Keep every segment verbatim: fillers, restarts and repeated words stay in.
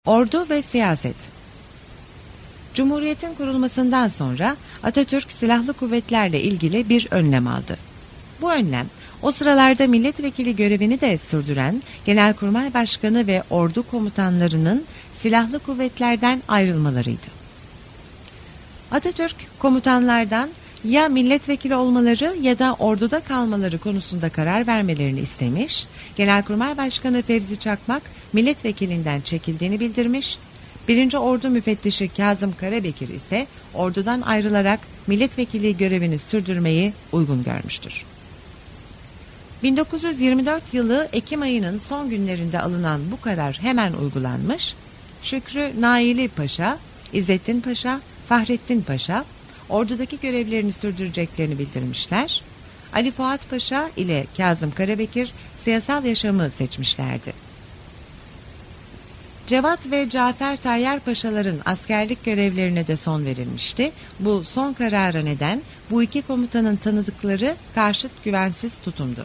Ordu ve siyaset. Cumhuriyetin kurulmasından sonra Atatürk silahlı kuvvetlerle ilgili bir önlem aldı. Bu önlem, o sıralarda milletvekili görevini de sürdüren Genelkurmay Başkanı ve ordu komutanlarının silahlı kuvvetlerden ayrılmalarıydı. Atatürk, komutanlardan ya milletvekili olmaları ya da orduda kalmaları konusunda karar vermelerini istemiş, Genelkurmay Başkanı Fevzi Çakmak milletvekilinden çekildiğini bildirmiş, birinci Ordu Müfettişi Kazım Karabekir ise ordudan ayrılarak milletvekili görevini sürdürmeyi uygun görmüştür. bin dokuz yüz yirmi dört yılı Ekim ayının son günlerinde alınan bu karar hemen uygulanmış, Şükrü Naili Paşa, İzzettin Paşa, Fahrettin Paşa, ordudaki görevlerini sürdüreceklerini bildirmişler. Ali Fuat Paşa ile Kazım Karabekir siyasal yaşamı seçmişlerdi. Cevat ve Cafer Tayyar Paşaların askerlik görevlerine de son verilmişti. Bu son karara neden bu iki komutanın tanıdıkları karşıt güvensiz tutumdu.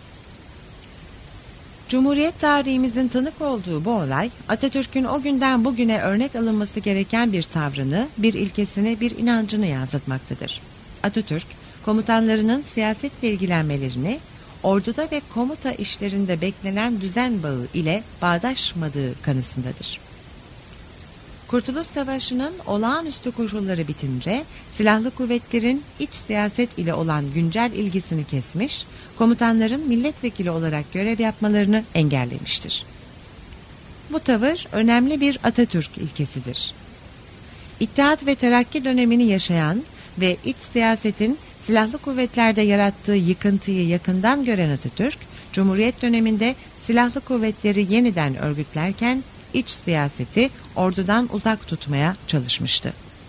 Cumhuriyet tarihimizin tanık olduğu bu olay, Atatürk'ün o günden bugüne örnek alınması gereken bir tavrını, bir ilkesini, bir inancını yansıtmaktadır. Atatürk, komutanlarının siyasetle ilgilenmelerini, orduda ve komuta işlerinde beklenen düzen bağı ile bağdaşmadığı kanısındadır. Kurtuluş Savaşı'nın olağanüstü koşulları bitince, silahlı kuvvetlerin iç siyaset ile olan güncel ilgisini kesmiş, komutanların milletvekili olarak görev yapmalarını engellemiştir. Bu tavır önemli bir Atatürk ilkesidir. İttihat ve Terakki dönemini yaşayan ve iç siyasetin silahlı kuvvetlerde yarattığı yıkıntıyı yakından gören Atatürk, Cumhuriyet döneminde silahlı kuvvetleri yeniden örgütlerken iç siyaseti ordudan uzak tutmaya çalışmıştı.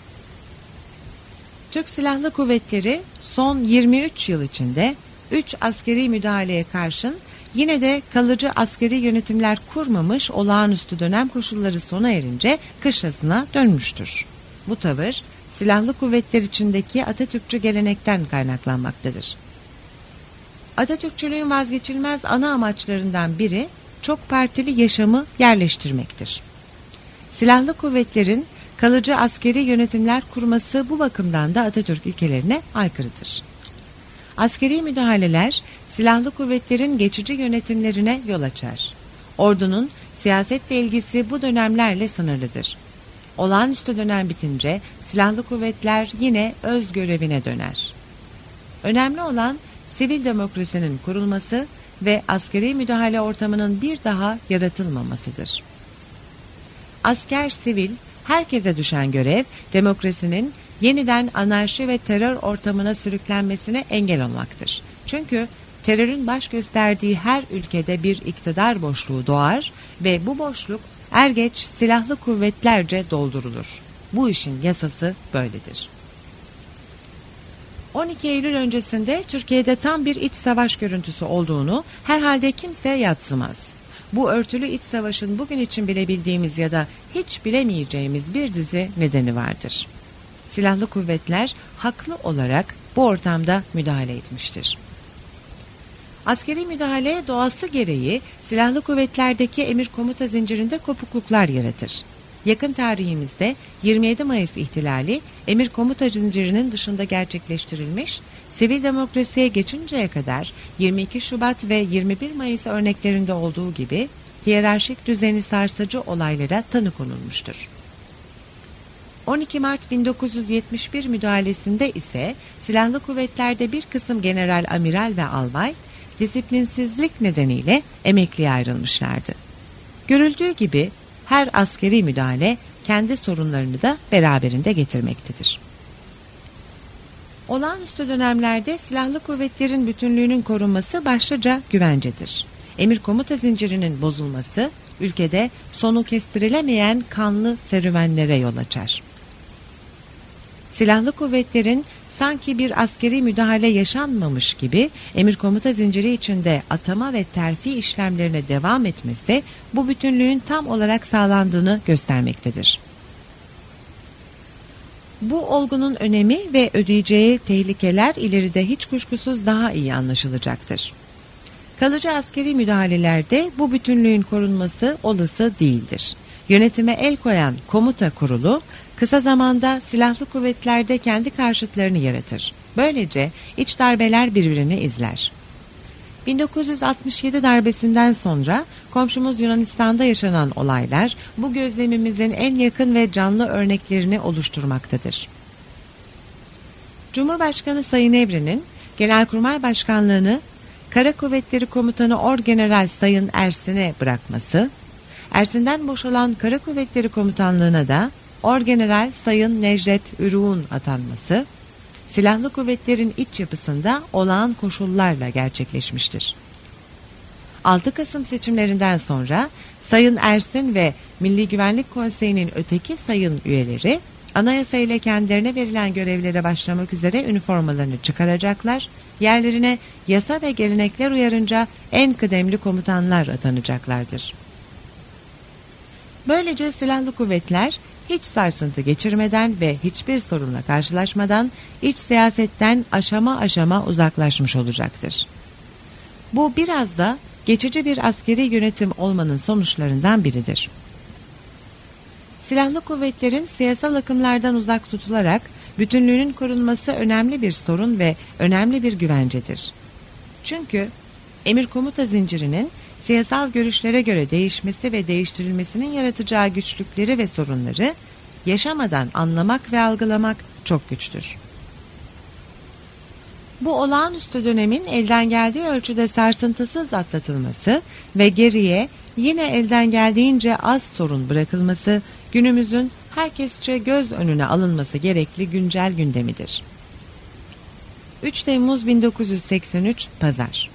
Türk Silahlı Kuvvetleri son yirmi üç yıl içinde üç askeri müdahaleye karşın yine de kalıcı askeri yönetimler kurmamış, olağanüstü dönem koşulları sona erince kışlasına dönmüştür. Bu tavır silahlı kuvvetler içindeki Atatürkçü gelenekten kaynaklanmaktadır. Atatürkçülüğün vazgeçilmez ana amaçlarından biri çok partili yaşamı yerleştirmektir. Silahlı kuvvetlerin kalıcı askeri yönetimler kurması bu bakımdan da Atatürk ilkelerine aykırıdır. Askeri müdahaleler silahlı kuvvetlerin geçici yönetimlerine yol açar. Ordunun siyasetle ilgisi bu dönemlerle sınırlıdır. Olağanüstü dönem bitince silahlı kuvvetler yine öz görevine döner. Önemli olan sivil demokrasinin kurulması ve askeri müdahale ortamının bir daha yaratılmamasıdır. Asker sivil, herkese düşen görev, demokrasinin yeniden anarşi ve terör ortamına sürüklenmesine engel olmaktır. Çünkü terörün baş gösterdiği her ülkede bir iktidar boşluğu doğar ve bu boşluk er geç silahlı kuvvetlerce doldurulur. Bu işin yasası böyledir. on iki Eylül öncesinde Türkiye'de tam bir iç savaş görüntüsü olduğunu herhalde kimse yadsımaz. Bu örtülü iç savaşın bugün için bilebildiğimiz ya da hiç bilemeyeceğimiz bir dizi nedeni vardır. Silahlı kuvvetler haklı olarak bu ortamda müdahale etmiştir. Askeri müdahale doğası gereği silahlı kuvvetlerdeki emir komuta zincirinde kopukluklar yaratır. Yakın tarihimizde yirmi yedi Mayıs ihtilali emir komuta zincirinin dışında gerçekleştirilmiş, sivil demokrasiye geçinceye kadar yirmi iki Şubat ve yirmi bir Mayıs örneklerinde olduğu gibi hiyerarşik düzeni sarsıcı olaylara tanı konulmuştur. on iki Mart bin dokuz yüz yetmiş bir müdahalesinde ise silahlı kuvvetlerde bir kısım general, amiral ve albay disiplinsizlik nedeniyle emekliye ayrılmışlardı. Görüldüğü gibi her askeri müdahale kendi sorunlarını da beraberinde getirmektedir. Olağanüstü dönemlerde silahlı kuvvetlerin bütünlüğünün korunması başlıca güvencedir. Emir komuta zincirinin bozulması ülkede sonu kestirilemeyen kanlı serüvenlere yol açar. Silahlı kuvvetlerin sanki bir askeri müdahale yaşanmamış gibi emir komuta zinciri içinde atama ve terfi işlemlerine devam etmesi bu bütünlüğün tam olarak sağlandığını göstermektedir. Bu olgunun önemi ve ödeyeceği tehlikeler ileride hiç kuşkusuz daha iyi anlaşılacaktır. Kalıcı askeri müdahalelerde bu bütünlüğün korunması olası değildir. yönetime el koyan komuta kurulu, kısa zamanda silahlı kuvvetlerde kendi karşıtlarını yaratır. Böylece iç darbeler birbirini izler. bin dokuz yüz altmış yedi darbesinden sonra komşumuz Yunanistan'da yaşanan olaylar bu gözlemimizin en yakın ve canlı örneklerini oluşturmaktadır. Cumhurbaşkanı Sayın Evren'in Genelkurmay Başkanlığı'nı Kara Kuvvetleri Komutanı Orgeneral Sayın Ersin'e bırakması, Ersin'den boşalan Kara Kuvvetleri Komutanlığı'na da Orgeneral Sayın Necdet Ürüğün atanması, silahlı kuvvetlerin iç yapısında olağan koşullarla gerçekleşmiştir. altı Kasım seçimlerinden sonra Sayın Ersin ve Milli Güvenlik Konseyi'nin öteki sayın üyeleri, anayasa ile kendilerine verilen görevlere başlamak üzere üniformalarını çıkaracaklar, yerlerine yasa ve gelenekler uyarınca en kıdemli komutanlar atanacaklardır. Böylece silahlı kuvvetler hiç sarsıntı geçirmeden ve hiçbir sorunla karşılaşmadan iç siyasetten aşama aşama uzaklaşmış olacaktır. Bu biraz da geçici bir askeri yönetim olmanın sonuçlarından biridir. Silahlı kuvvetlerin siyasal akımlardan uzak tutularak bütünlüğünün korunması önemli bir sorun ve önemli bir güvencedir. Çünkü emir komuta zincirinin siyasal görüşlere göre değişmesi ve değiştirilmesinin yaratacağı güçlükleri ve sorunları yaşamadan anlamak ve algılamak çok güçtür. Bu olağanüstü dönemin elden geldiği ölçüde sarsıntısız atlatılması ve geriye yine elden geldiğince az sorun bırakılması günümüzün herkesçe göz önüne alınması gerekli güncel gündemidir. üç Temmuz bin dokuz yüz seksen üç Pazar.